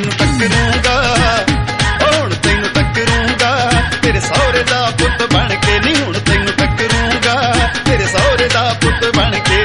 ਤੈਨੂੰ ਟੱਕਰੂੰਗਾ, ਹੁਣ ਤੈਨੂੰ ਟੱਕਰੂੰਗਾ ਤੇਰੇ ਸਹੁਰੇ ਦਾ ਪੁੱਤ ਬਣ ਕੇ। ਨੀ ਹੁਣ ਤੈਨੂੰ ਟੱਕਰੂੰਗਾ ਤੇਰੇ ਸਹੁਰੇ ਦਾ ਪੁੱਤ ਬਣ ਕੇ।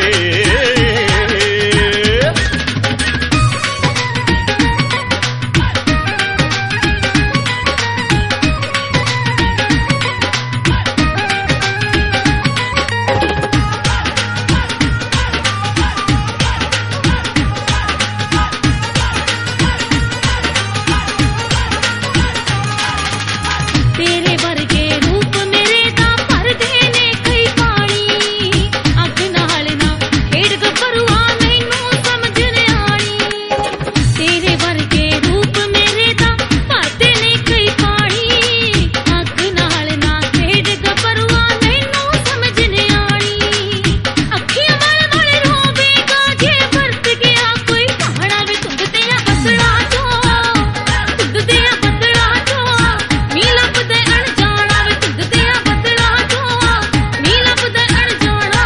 ਤੇਰੇ ਵਰਗੇ ਰੂਪ ਮੇਰੇ ਤਾਂ ਭਰਦੇ ਨੇ ਕਈ ਪਾਣੀ, ਅੱਗ ਨਾਲ ਨਾ ਖੇਡ ਗੱਭਰੂਆ ਮੈਨੂੰ ਸਮਝ ਨੀ ਆਣੀ। ਤੇਰੇ ਵਰਗੇ ਰੂਪ ਮੇਰੇ ਤਾਂ ਭਰਦੇ ਨੇ ਕਈ ਪਾਣੀ, ਅੱਗ ਨਾਲ ਨਾ ਖੇਡ ਗੱਭਰੂਆ ਮੈਨੂੰ ਸਮਝ ਨੀ ਆਣੀ। ਅੱਖੀਆਂ ਮਲ ਰੋਵੇਗਾ ਜੇ ਵਰਤ ਗਿਆ ਕੋਈ ਕਹਾਣਾ ਵੇ ਧੁੰਦ ਤੇਰਾ ਬੱਦਲਾਂ ਚੋਂ, ਧੁੰਦ ਤੇਰਾ ਬੱਦਲਾਂ ਚੋਂ ਨੀ ਲੱਭਦੇ ਅਣਜਾਣਾ ਵੇ ਧੁੰਦ ਤੇਰਾ ਬੱਦਲਾਂ ਚੋਂ ਨੀ ਲੱਭਦੇ ਅਣਜਾਣਾ।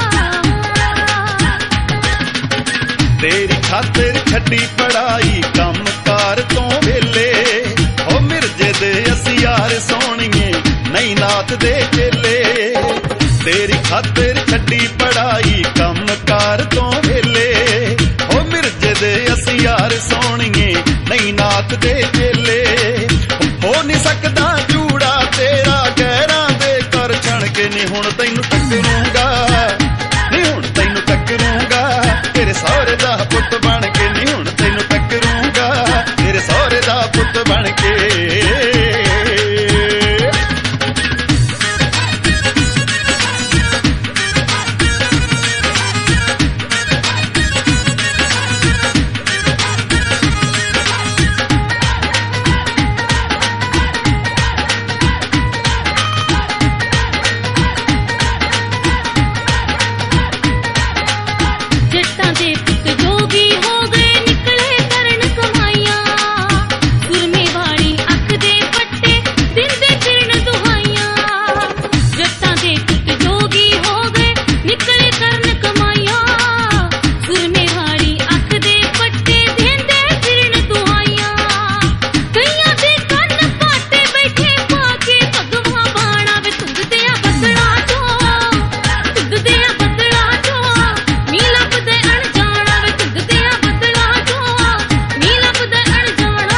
ਤੇਰੀ ਖਾਤਰ ਛੱਡੀ ਪੜਾਈ ਕੰਮ ਕਾਰ ਤੋਂ ਵੇਲੇ, ਹੋ ਮਿਰਜੇ ਦੇ ਅਸੀਂ ਯਾਰ ਸੋਹਣੀਏ ਨਹੀਂ ਨਾਥ ਦੇ ਚੇਲੇ। ਤੇਰੀ ਖਾਤਰ ਛੱਡੀ ਪੜਾਈ ਕੰਮ ਕਾਰ ਤੋਂ ਵੇਲੇ, ਹੋ ਮਿਰਜੇ ਦੇ ਅਸੀਂ ਯਾਰ ਸੋਹਣੀਏ ਨਹੀਂ ਨਾਥ ਦੇ ਚੇਲੇ। ਹੋ ਨਹੀਂ ਸਕਦਾ ਜੂੜਾ ਤੇਰਾ ਗਹਿਰਾਂ ਦੇ ਕਰ ਛਣ ਕੇ। ਨੀ ਹੁਣ ਤੈਨੂੰ ਟੱਕਰੂੰਗਾ, ਨੀ ਹੁਣ ਤੈਨੂੰ ਟੱਕਰੂੰਗਾ ਤੇਰੇ ਸਹੁਰੇ ਦਾ ਪੁੱਤ ਬਣ ਕੇ। ਨੀ ਹੁਣ ਤੈਨੂੰ ਟੱਕਰੂੰਗਾ ਤੇਰੇ ਸਹੁਰੇ ਦਾ ਪੁੱਤ ਬਣ ਕੇ। ਜੱਟਾਂ ਦੇ ਪੁੱਤ ਜੋਗੀ ਹੋ ਗਏ ਨਿਕਲੇ ਕਰਨ ਕਮਾਈਆਂ, ਸੁਰਮੇ ਵਾਲੀ ਅੱਖ ਦੇ ਪੱਟੇ ਦਿੰਦੇ ਫਿਰਨ ਦੁਹਾਈਆਂ। ਜੱਟਾਂ ਦੇ ਪੁੱਤ ਜੋਗੀ ਹੋ ਗਏ ਨਿਕਲੇ ਕਰਨ ਕਮਾਈਆਂ, ਸੁਰਮੇ ਵਾਲੀ ਅੱਖ ਦੇ ਪੱਟੇ ਦਿੰਦੇ ਫਿਰਨ ਦੁਹਾਈਆਂ। ਕਈਆਂ ਦੇ ਕੰਨ ਪਾਟੇ ਬੈਠੇ ਪਾ ਕੇ ਭਗਵਾਂ ਬਾਣਾ ਵੇ ਧੁੰਦ ਤੇਰਾ ਬੱਦਲਾਂ ਚੋਂ, ਧੁੰਦ ਤੇਰਾ ਬੱਦਲਾਂ ਚੋਂ ਨੀ ਲੱਭਦੇ ਅਣਜਾਣਾ ਵੇ ਧੁੰਦ ਤੇਰਾ ਬੱਦਲਾਂ ਚੋਂ ਨੀ ਲੱਭਦੇ ਅਣਜਾਣਾ।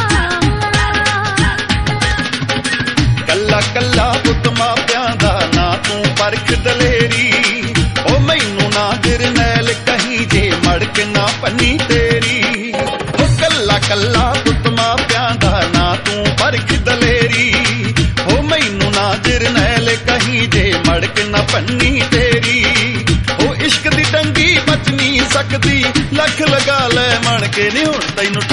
ਕੱਲਾ ਕੱਲਾ ਪੁੱਤ ਮਾਪਿਆਂ ਦਾ ਨਾ ਤੂੰ ਪਰਖ ਦਲੇਰੀ, ਉਹ ਮੈਨੂੰ ਨਾ ਜਰਨੈਲ ਕਹੀਂ ਜੇ ਮੜਕ ਨਾ ਪੰਨੀ ਤੇਰੀ। ਉਹ ਕੱਲਾ ਕੱਲਾ ਪੁੱਤ ਮਾਪਿਆਂ ਦਾ ਨਾ ਤੂੰ ਪਰਖ ਦਲੇਰੀ, ਉਹ ਮੈਨੂੰ ਨਾ ਜਰਨੈਲ ਕਹੀਂ ਜੇ ਮੜਕ ਨਾ ਪੰਨੀ ਤੇਰੀ। ਉਹ ਇਸ਼ਕ ਦੀ ਟੰਗੀ ਬਚ ਨਹੀਂ ਸਕਦੀ ਲੱਖ ਲਗਾ ਲੈ ਮਣ ਕੇ। ਨੀ ਹੁਣ ਤੈਨੂੰ